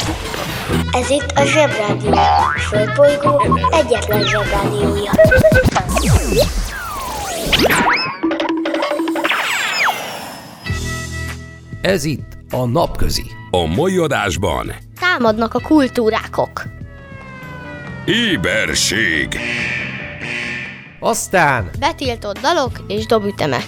Ez itt a Zsebrádió, a Földbolygó egyetlen Zsebrádiója. Ez itt a Napközi. A mai adásban Támadnak a kultúrákok. éberség, Aztán Betiltott dalok és dobütemek.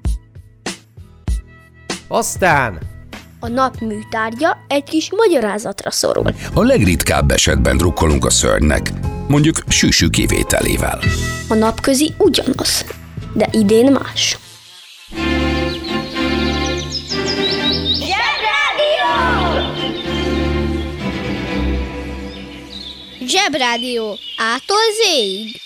A nap műtárgya egy kis magyarázatra szorul. a legritkább esetben drukkolunk a szörnynek, mondjuk Sűsű kivételével. A napközi ugyanaz, de idén más. Zsebrádió A-tól Z-ig.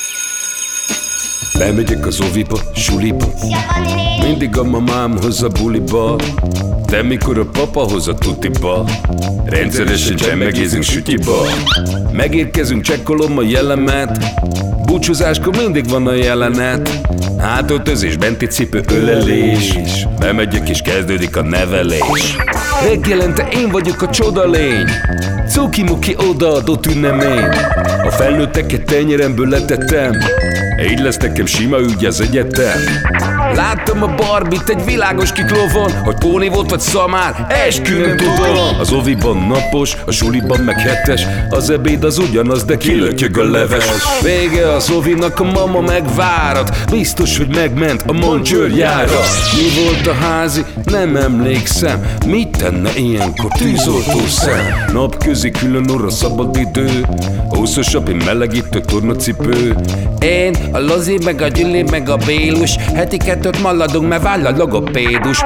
Bemegyek az oviba, suliba, mindig a mamám hoz a buliba, de mikor a papa hoz a tutiba, rendszeresen csemmegézünk sütyiba. Megérkezünk, csekkolom a jellemet, búcsúzáskor mindig van a jelenet. Hátöltözés, benti cipő, ölelés, bemegyek és kezdődik a nevelés. Reggelente én vagyok a csodalény, cuki-muki odaadott ünnemény. A felnőtteket tenyeremből letettem, így lesz nekem sima ügy az egyetem. Láttam a Barbit egy világos kiklovon, hogy póni volt vagy szamár, eskü nem tudom. Az oviban napos, a suliban meg hetes, az ebéd az ugyanaz, de kilötyög a leves. Vége az ovinak, a mama megvárat, biztos, hogy megment a Moncsőrjára. Mi volt a házi? Nem emlékszem, mit tenne ilyenkor tűzoltó szem? Napközi külön orra szabad idő, húszosabb, én melegítő tornacipő. Én, a Lozi, meg a Gyüli, meg a Bélus, heti kettőt maladunk, mert váll a logopédus.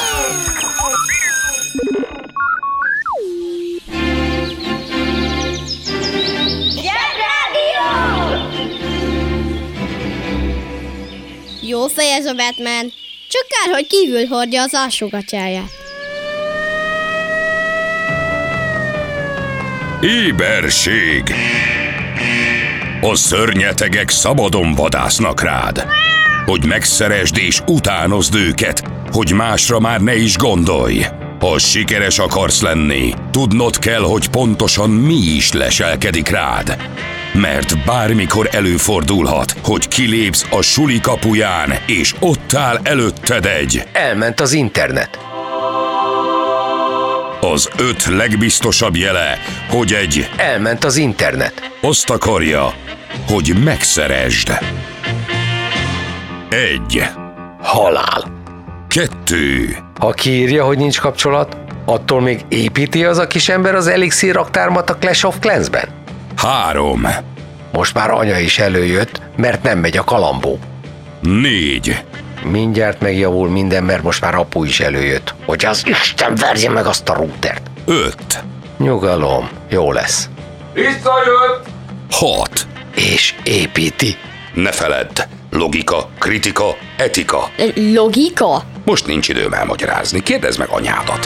Jó fej ez a Batman, csak kár, hogy kívül hordja az alsógatyáját. Éberség. A szörnyetegek szabadon vadásznak rád, hogy megszeresd és utánozd őket, hogy másra már ne is gondolj. Ha sikeres akarsz lenni, tudnod kell, hogy pontosan mi is leselkedik rád. Mert bármikor előfordulhat, hogy kilépsz a suli kapuján, és ott áll előtted egy... Elment az internet. Az 5 legbiztosabb jele, hogy egy... Elment az internet. Azt akarja, hogy megszeresd. 1. Halál. 2. Ha kiírja, hogy nincs kapcsolat, attól még építi az a kis ember az elixír raktármat a Clash of Clans-ben? 3. Most már anya is előjött, mert nem megy a kalambó. 4. Mindjárt megjavul minden, mert most már apu is előjött, hogy az Isten verje meg azt a routert. 5. Nyugalom, jó lesz. Visszajött! 6. És építi. Ne feledd, logika, kritika, etika. Logika? Most nincs időm elmagyarázni, kérdezd meg anyádat.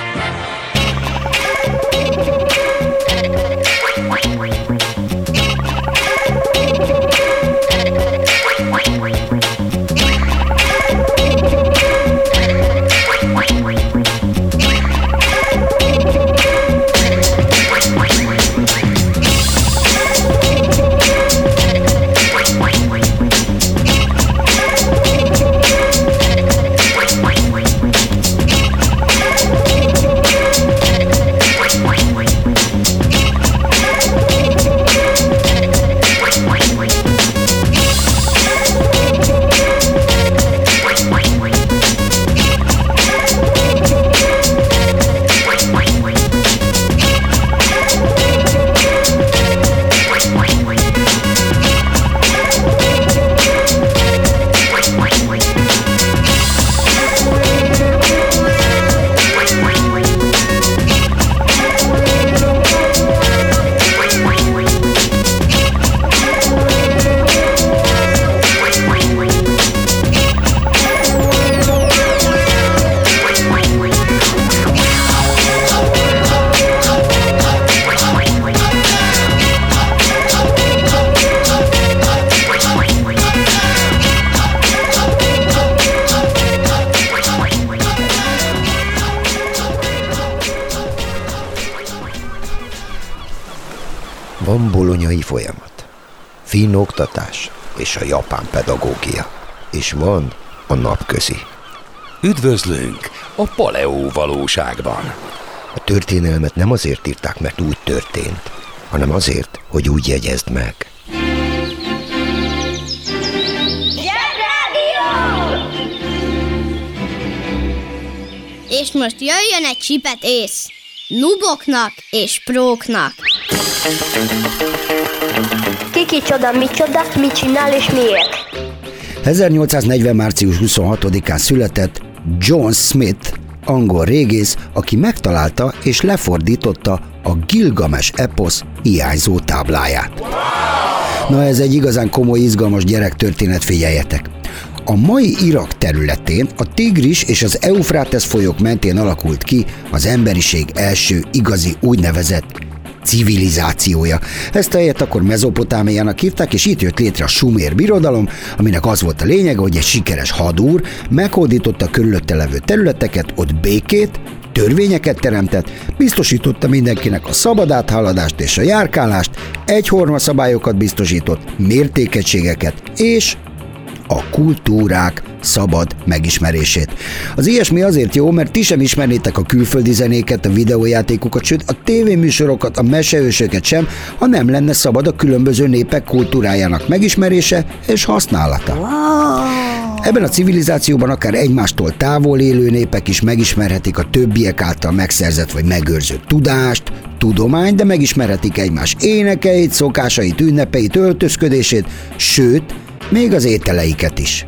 Van bolonyai folyamat, finn oktatás és a japán pedagógia, és van a napközi. Üdvözlünk a paleó valóságban. A történelmet nem azért írták, mert úgy történt, hanem azért, hogy úgy jegyezd meg. És most jöjjön egy csipet ész. Nuboknak és próknak. Ki csoda, micsoda, mit csinál és miért? 1840. március 26-án született John Smith, angol régész, aki megtalálta és lefordította a Gilgames eposz hiányzó tábláját. Na, ez egy igazán komoly, izgalmas gyerektörténet, figyeljetek! A mai Irak területén a Tigris és az Eufrátesz folyók mentén alakult ki az emberiség első igazi úgynevezett civilizációja. Ezt a helyet akkor Mezopotámiának hívták, és itt jött létre a Sumér birodalom, aminek az volt a lényege, hogy egy sikeres hadúr meghódította a körülötte levő területeket, ott békét, törvényeket teremtett, biztosította mindenkinek a szabad áthaladást és a járkálást, egyforma szabályokat biztosított, mértékegységeket és a kultúrák szabad megismerését. Az ilyesmi azért jó, mert ti sem ismernétek a külföldi zenéket, a videójátékokat, sőt a tévéműsorokat, a meseősöket sem, ha nem lenne szabad a különböző népek kultúrájának megismerése és használata. Ebben a civilizációban akár egymástól távol élő népek is megismerhetik a többiek által megszerzett vagy megőrzött tudást, tudományt, de megismerhetik egymás énekeit, szokásait, ünnepeit, öltözködését, sőt, még az ételeiket is.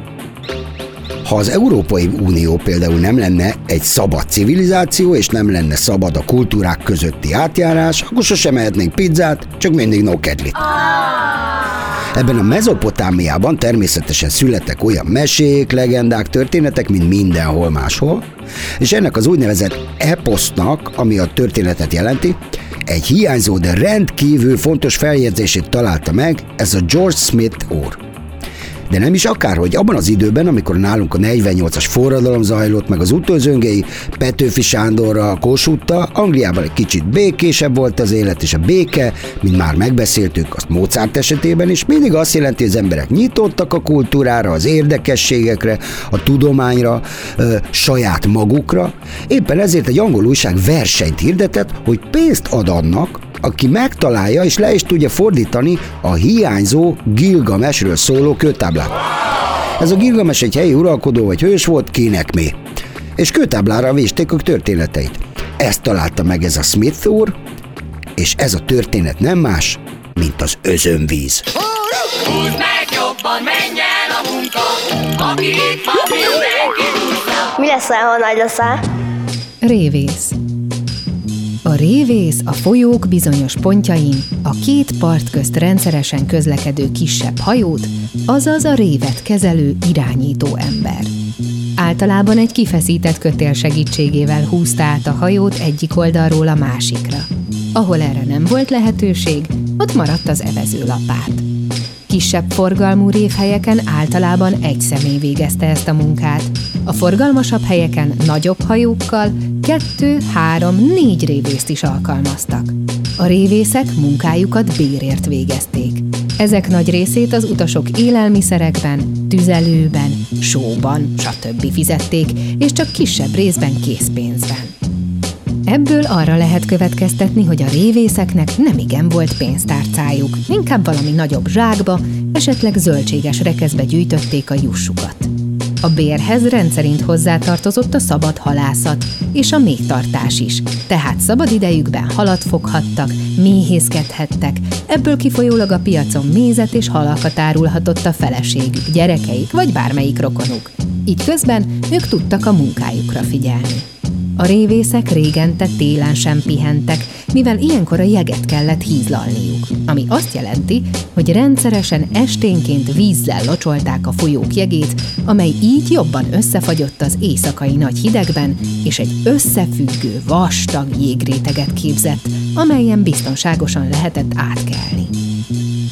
Ha az Európai Unió például nem lenne egy szabad civilizáció, és nem lenne szabad a kultúrák közötti átjárás, akkor sosem ehetnénk pizzát, csak mindig no kedlit. Ebben a Mezopotámiában természetesen születtek olyan mesék, legendák, történetek, mint mindenhol máshol, és ennek az úgynevezett eposznak, ami a történetet jelenti, egy hiányzó, de rendkívül fontos feljegyzését találta meg ez a George Smith úr. De nem is akárhogy, abban az időben, amikor nálunk a 48-as forradalom zajlott, meg az utolzöngei Petőfi Sándorral, Kossuthtal, Angliában egy kicsit békésebb volt az élet, és a béke, mint már megbeszéltük, azt Mozart esetében is, mindig azt jelenti, hogy az emberek nyitottak a kultúrára, az érdekességekre, a tudományra, saját magukra. Éppen ezért egy angol újság versenyt hirdetett, hogy pénzt ad annak, aki megtalálja és le is tudja fordítani a hiányzó Gilgamesről szóló kőtáblát. Ez a Gilgames egy helyi uralkodó vagy hős volt, kinek mi. És kőtáblára vésték a történeteit. Ezt találta meg ez a Smith úr, és ez a történet nem más, mint az özönvíz. Húzd meg jobban, menj el a munka, aki itt van, mindenki húzza. Mi lesz, ha nagy leszel? Révész. A révész a folyók bizonyos pontjain a két part közt rendszeresen közlekedő kisebb hajót, azaz a révet kezelő irányító ember. Általában egy kifeszített kötél segítségével húzta át a hajót egyik oldalról a másikra. Ahol erre nem volt lehetőség, ott maradt az evezőlapát. Kisebb forgalmú révhelyeken általában egy személy végezte ezt a munkát. A forgalmasabb helyeken nagyobb hajókkal 2, 3, 4 révészt is alkalmaztak. A révészek munkájukat bérért végezték. Ezek nagy részét az utasok élelmiszerekben, tüzelőben, sóban, stb. Fizették, és csak kisebb részben készpénzben. Ebből arra lehet következtetni, hogy a révészeknek nemigen volt pénztárcájuk, inkább valami nagyobb zsákba, esetleg zöldséges rekeszbe gyűjtötték a jussukat. A bérhez rendszerint hozzátartozott a szabad halászat és a méhtartás is, tehát szabad idejükben halat foghattak, méhészkedhettek, ebből kifolyólag a piacon mézet és halakat árulhatott a feleségük, gyerekeik vagy bármelyik rokonuk. Így közben ők tudtak a munkájukra figyelni. A révészek régente télen sem pihentek, mivel ilyenkor a jeget kellett hízlalniuk, ami azt jelenti, hogy rendszeresen esténként vízzel locsolták a folyók jegét, amely így jobban összefagyott az éjszakai nagy hidegben, és egy összefüggő, vastag jégréteget képzett, amelyen biztonságosan lehetett átkelni.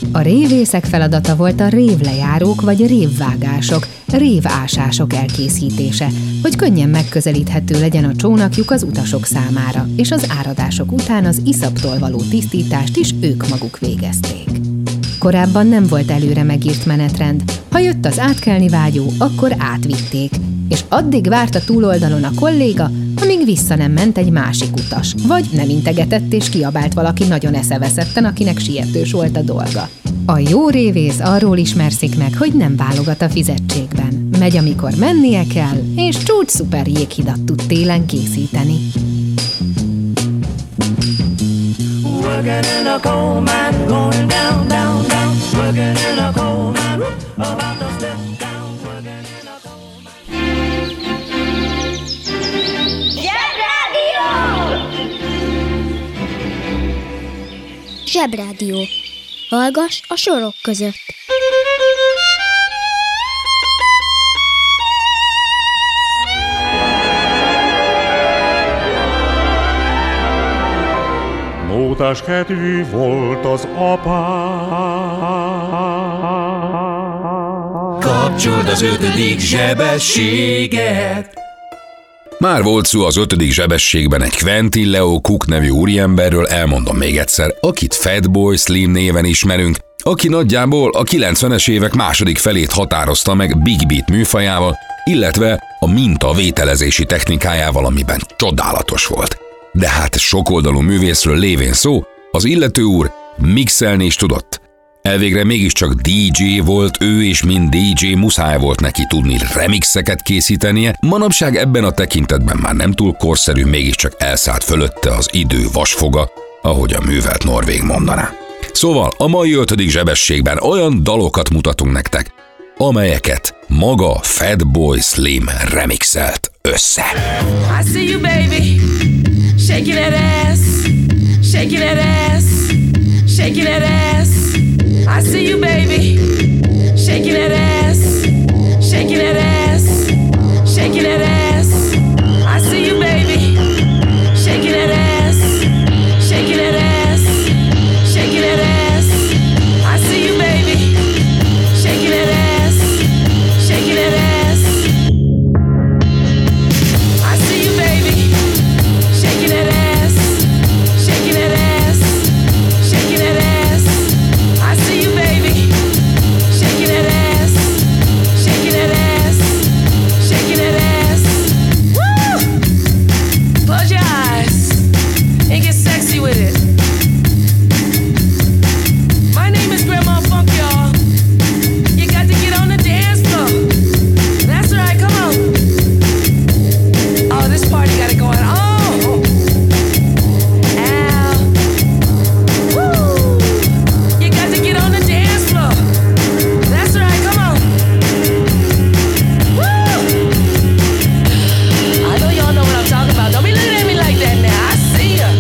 A révészek feladata volt a révlejárók vagy révvágások, révásások elkészítése, hogy könnyen megközelíthető legyen a csónakjuk az utasok számára, és az áradások után az iszaptól való tisztítást is ők maguk végezték. Korábban nem volt előre megírt menetrend. Ha jött az átkelni vágyó, akkor átvitték, és addig várt a túloldalon a kolléga, amíg vissza nem ment egy másik utas, vagy nem integetett és kiabált valaki nagyon eszeveszetten, akinek sietős volt a dolga. A jó révész arról ismerszik meg, hogy nem válogat a fizetségben. Megy, amikor mennie kell, és csúcs szuper jéghidat tud télen készíteni. Working in a coal mine, going down, down, down. Working in a coal mine, about to step down. Working in a coal mine. Zsebrádió! Zsebrádió. Hallgass a sorok között. Mótás kedvű volt az apám. Kapcsold az 5. zsebességet. Már volt szó az 5. zsebességben egy Quentin Leo Cook nevű úriemberről, elmondom még egyszer, akit Fatboy Slim néven ismerünk, aki nagyjából a 90-es évek második felét határozta meg Big Beat műfajával, illetve a mintavételezési technikájával, amiben csodálatos volt. De hát sokoldalú művészről lévén szó, az illető úr mixelni is tudott. Elvégre mégiscsak DJ volt ő, és mint DJ muszáj volt neki tudni remixeket készítenie. Manapság ebben a tekintetben már nem túl korszerű, mégiscsak elszállt fölötte az idő vasfoga, ahogy a művelt norvég mondaná. Szóval a mai 5. zsebességben olyan dalokat mutatunk nektek, amelyeket maga Fatboy Slim remixelt össze. I see you, baby, shaking that ass, shaking that ass, shaking that ass. I see you, baby, shaking that ass, shaking that ass, shaking that ass. I see you, baby, shaking that ass, shaking that ass, shaking that ass. I see you, baby, shaking that ass, shaking that ass. I see you, baby, shaking that ass, shaking that ass, shaking that ass. I see you, baby, shaking that ass, shaking that ass, shaking that ass. Woo! Close your eyes and get sexy with it. My name is Grandma Funk, y'all. You got to get on the dance floor. That's right, come on. Oh, this party got it going on. Ow. Woo! You got to get on the dance floor. That's right, come on. Woo! I know y'all know what I'm talking about. Don't be looking at me like that now. I see ya.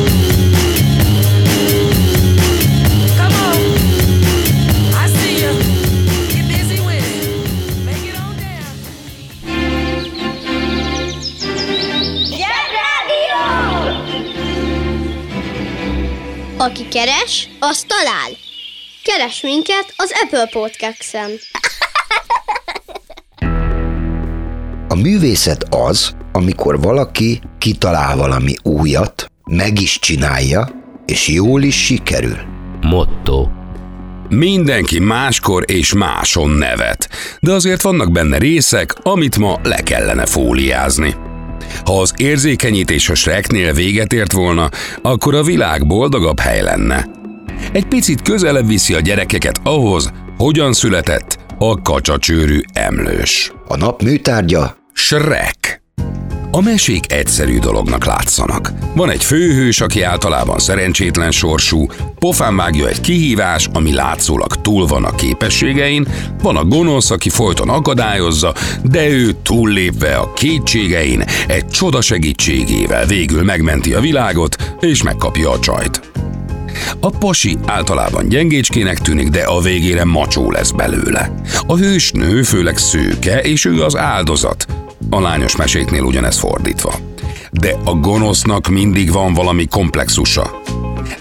Come on. I see ya. Get busy with it. Make it on down. Aki keres, az talál. Keres minket az Apple Podcast-en. A művészet az, amikor valaki kitalál valami újat, meg is csinálja, és jól is sikerül. Motto. Mindenki máskor és máson nevet, de azért vannak benne részek, amit ma le kellene fóliázni. Ha az érzékenyítés a Shreknél véget ért volna, akkor a világ boldogabb hely lenne. Egy picit közelebb viszi a gyerekeket ahhoz, hogyan született a kacsacsőrű emlős. A nap műtárgya? Shrek. A mesék egyszerű dolognak látszanak. Van egy főhős, aki általában szerencsétlen sorsú, pofán vágja egy kihívás, ami látszólag túl van a képességein, van a gonosz, aki folyton akadályozza, de ő túllépve a kétségein, egy csoda segítségével végül megmenti a világot, és megkapja a csajt. A pasi általában gyengécskének tűnik, de a végére macsó lesz belőle. A hősnő főleg szőke, és ő az áldozat. A lányos meséknél ugyanez fordítva. De a gonosznak mindig van valami komplexusa.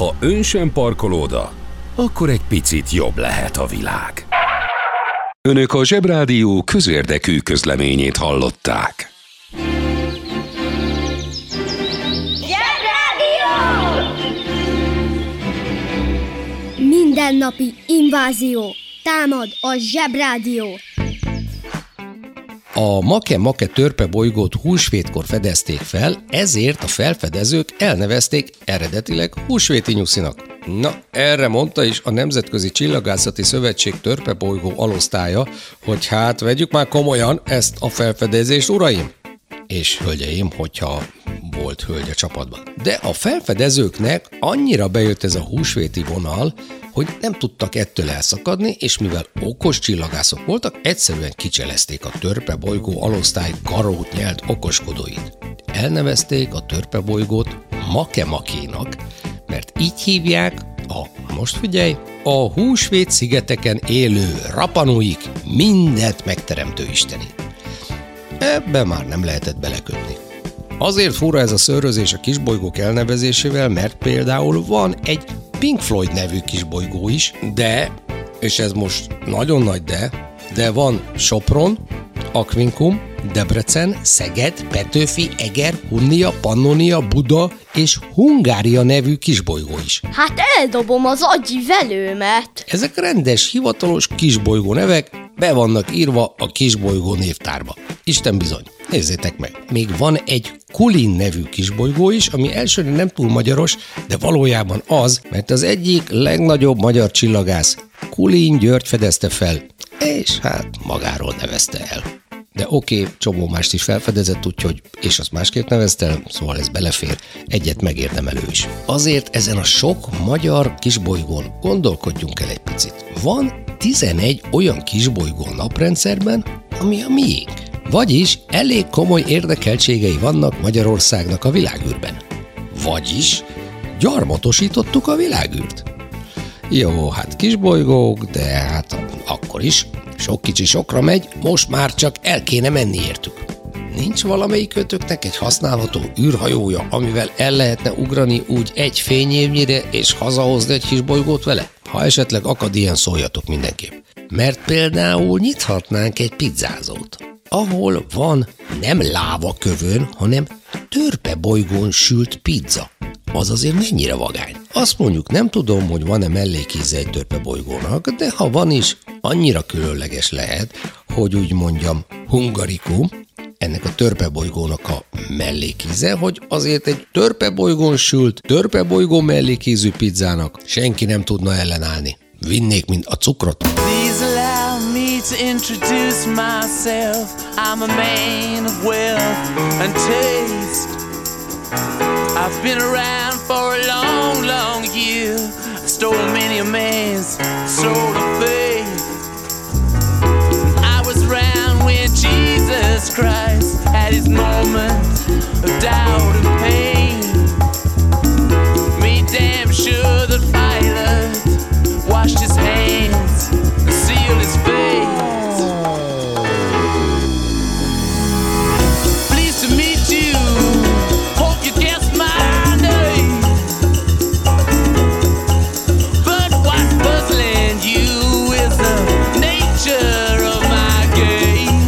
Ha ön sem parkol oda, akkor egy picit jobb lehet a világ. Önök a Zsebrádió közérdekű közleményét hallották. Mindennapi invázió. Támad a Zsebrádió. A Make-Make törpebolygót húsvétkor fedezték fel, ezért a felfedezők elnevezték eredetileg húsvéti nyuszinak. Na, erre mondta is a Nemzetközi Csillagászati Szövetség törpebolygó alosztálya, hogy hát vegyük már komolyan ezt a felfedezést, uraim! És hölgyeim, hogyha volt hölgy a csapatban. De a felfedezőknek annyira bejött ez a húsvéti vonal, hogy nem tudtak ettől elszakadni, és mivel okos csillagászok voltak, egyszerűen kicselezték a törpebolygó alosztály garót nyelt okoskodóit. Elnevezték a törpebolygót Make-Makénak, mert így hívják most figyelj, a húsvét szigeteken élő rapanóik mindent megteremtő istenét. Ebbe már nem lehetett belekötni. Azért fura ez a szőrözés a kisbolygók elnevezésével, mert például van egy Pink Floyd nevű kisbolygó is, de, és ez most nagyon nagy de van Sopron, Aquincum, Debrecen, Szeged, Petőfi, Eger, Hunnia, Pannonia, Buda és Hungária nevű kisbolygó is. Hát eldobom az agyi velőmet. Ezek rendes, hivatalos kisbolygó nevek, be vannak írva a kisbolygó névtárba. Isten bizony, nézzétek meg. Még van egy Kulin nevű kisbolygó is, ami elsőre nem túl magyaros, de valójában az, mert az egyik legnagyobb magyar csillagász Kulin György fedezte fel, és hát magáról nevezte el. De oké, csomó mást is felfedezett, úgyhogy, és azt másképp nevezte el, szóval ez belefér, egyet megérdemelő is. Azért ezen a sok magyar kisbolygón gondolkodjunk el egy picit. Van 11 olyan kisbolygó a naprendszerben, ami a miénk. Vagyis elég komoly érdekeltségei vannak Magyarországnak a világűrben. Vagyis gyarmatosítottuk a világűrt. Jó, hát kisbolygók, de hát akkor is. Sok kicsi sokra megy, most már csak el kéne menni értük. Nincs valamelyikőtöknek egy használható űrhajója, amivel el lehetne ugrani úgy egy fényévnyire és hazahozni egy kisbolygót vele? Ha esetleg akad ilyen, szóljatok mindenképp. Mert például nyithatnánk egy pizzázót, ahol van nem lávakövön, hanem törpebolygón sült pizza. Az azért mennyire vagány. Azt mondjuk nem tudom, hogy van-e mellékíze egy törpebolygónak, de ha van is, annyira különleges lehet, hogy úgy mondjam hungarikum, ennek a törpebolygónak a mellékíze, hogy azért egy törpebolygón sült, törpebolygó mellékízű pizzának senki nem tudna ellenállni. Vinnék, mint a cukrot. Please allow me to introduce myself. I'm a man of wealth and taste. I've been around for a long, long year. I stole many a man's soul of faith. I was around when Jesus Christ had his moment of doubt and pain. Made damn sure that Pilate washed his hands and sealed his face. Pleased to meet you. Hope you guessed my name. But what's puzzling you is the nature of my game.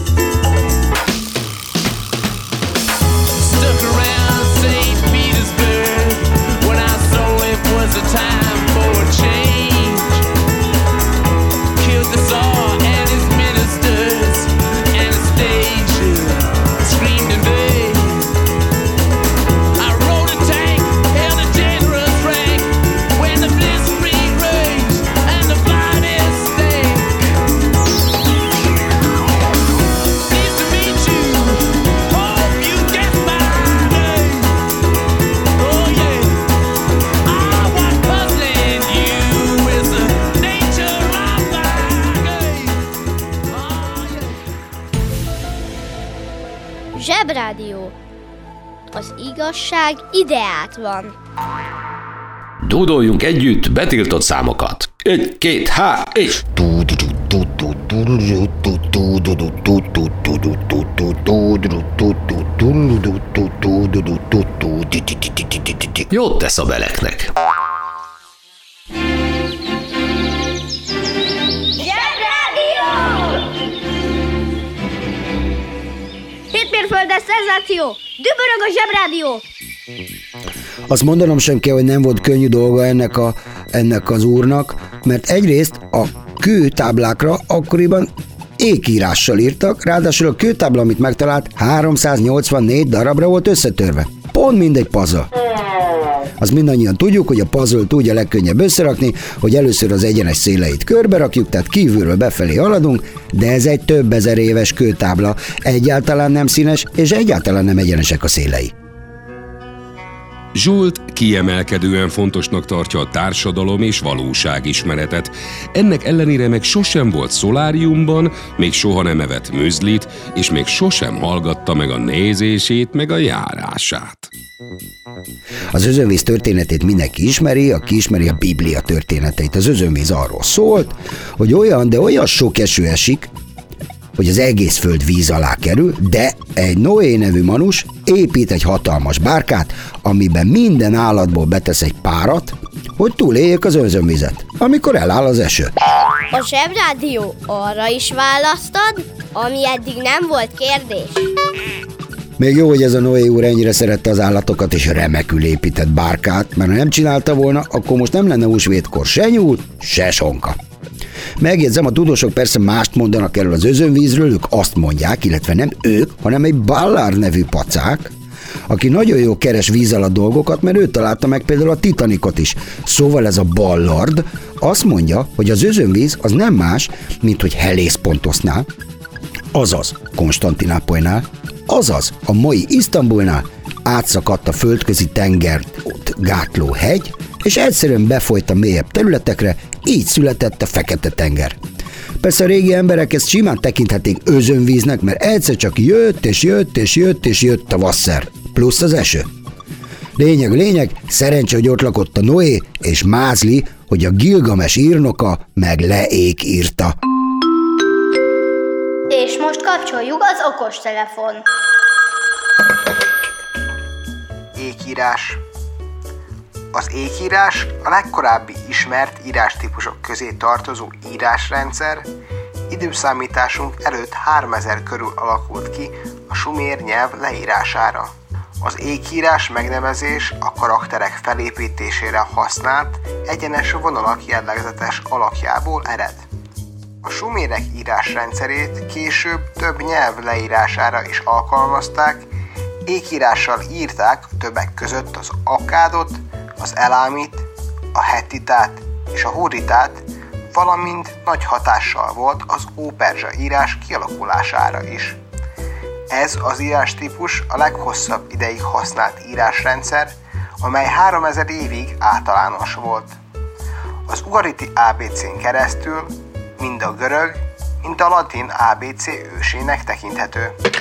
Stuck around St. Petersburg when I saw it was a time for a change. Killed the Tsar and his ministers, Anastasia screamed in vain. I rode a tank, held a generous rank when the blitzkrieg raged and the finest stank. Pleased to meet you. Hope you guessed my name. Oh yeah. What's puzzling you is the nature of my game. Zsebrádió. Az igazság ideát van. Dúdoljunk együtt betiltott számokat. 1, 2, és... jót tesz a beleknek. Hétmérföldes szenzáció! Dübörög a Zsebrádió! Azt mondanom sem kell, hogy nem volt könnyű dolga ennek az úrnak, mert egyrészt a kőtáblákra akkoriban ékírással írtak, ráadásul a kőtábla, amit megtalált, 384 darabra volt összetörve. Pont mindegy puzzle. Azt mindannyian tudjuk, hogy a puzzle-t úgy a legkönnyebb összerakni, hogy először az egyenes széleit körbe rakjuk, tehát kívülről befelé haladunk, de ez egy több ezer éves kőtábla, egyáltalán nem színes, és egyáltalán nem egyenesek a szélei. Zsolt kiemelkedően fontosnak tartja a társadalom és valóságismeretet. Ennek ellenére meg sosem volt szoláriumban, még soha nem evett műzlit, és még sosem hallgatta meg a nézését, meg a járását. Az özönvíz történetét mindenki ismeri, aki ismeri a Biblia történeteit. Az özönvíz arról szólt, hogy olyan sok eső esik, hogy az egész föld víz alá kerül, de egy Noé nevű manus épít egy hatalmas bárkát, amiben minden állatból betesz egy párat, hogy túléljék az özönvizet, amikor eláll az eső. A Zsebrádió arra is választad, ami eddig nem volt kérdés. Még jó, hogy ez a Noé úr ennyire szerette az állatokat és remekül épített bárkát, mert ha nem csinálta volna, akkor most nem lenne húsvétkor se nyúl, se sonka. Megjegyzem, a tudósok persze mást mondanak erről az özönvízről, ők azt mondják, illetve nem ők, hanem egy Ballard nevű pacák, aki nagyon jó keres víz alatt dolgokat, mert ő találta meg például a Titanicot is. Szóval ez a Ballard azt mondja, hogy az özönvíz az nem más, mint hogy Helléspontosnál, azaz Konstantinápolynál, azaz a mai Isztambulnál átszakadt a földközi tengert gátló hegy, és egyszerűen befolyt a mélyebb területekre, így született a Fekete-tenger. Persze a régi emberek ezt simán tekinthették özönvíznek, mert egyszer csak jött a vasszer, plusz az eső. Lényeg, szerencse, hogy ott lakott a Noé, és mázli, hogy a Gilgames írnoka meg leékírta. És most kapcsoljuk az okostelefon. Ékírás. Az ékírás a legkorábbi ismert írástípusok közé tartozó írásrendszer, időszámításunk előtt 3000 körül alakult ki a sumér nyelv leírására. Az ékírás megnevezés a karakterek felépítésére használt egyenes vonalak jellegzetes alakjából ered. A sumérek írásrendszerét később több nyelv leírására is alkalmazták, ékírással írták többek között az akkádot, az elámit, a hettitát és a hurritát, valamint nagy hatással volt az óperzsa írás kialakulására is. Ez az írástípus a leghosszabb ideig használt írásrendszer, amely 3000 évig általános volt. Az ugariti ABC-n keresztül mind a görög, mind a latin ABC ősének tekinthető.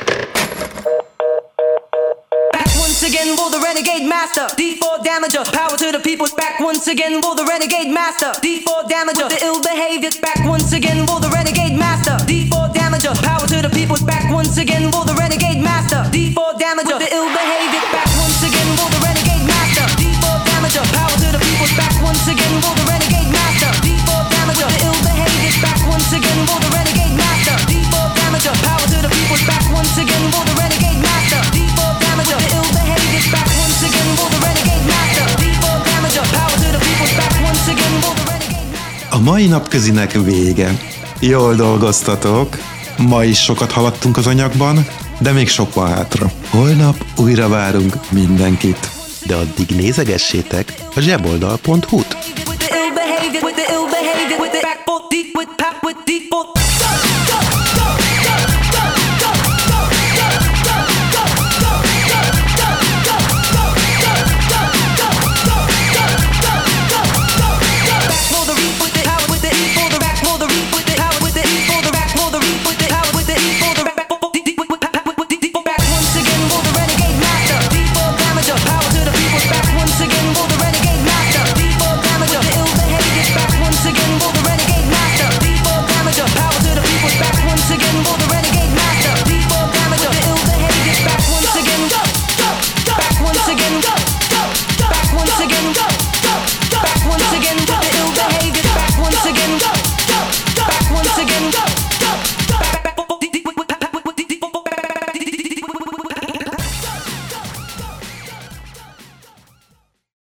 Once again, roll the renegade master. D4 damager, power to the people. Back once again, roll the renegade master. D4 damager, with the ill behavior. Back once again, roll the renegade master. D4 damager, power to the people. Back once again, roll the renegade master. D4 damager, with the ill behavior. Back once again, roll the renegade master. D4 damager, power to the people. Back once again, roll the renegade master. D4 damager, with the ill behavior. Back once again, roll the renegade master. D4 damager, power to the people. Back once again, roll the renegade master. D4 damager, with the ill behavior. Back once again, roll the renegade master. D4 damager, power to the people. Back once again, roll the renegade master. A mai napközinek vége. Jól dolgoztatok. Ma is sokat haladtunk az anyagban, de még sok van hátra. Holnap újra várunk mindenkit. De addig nézegessétek a zseboldal.hu-t.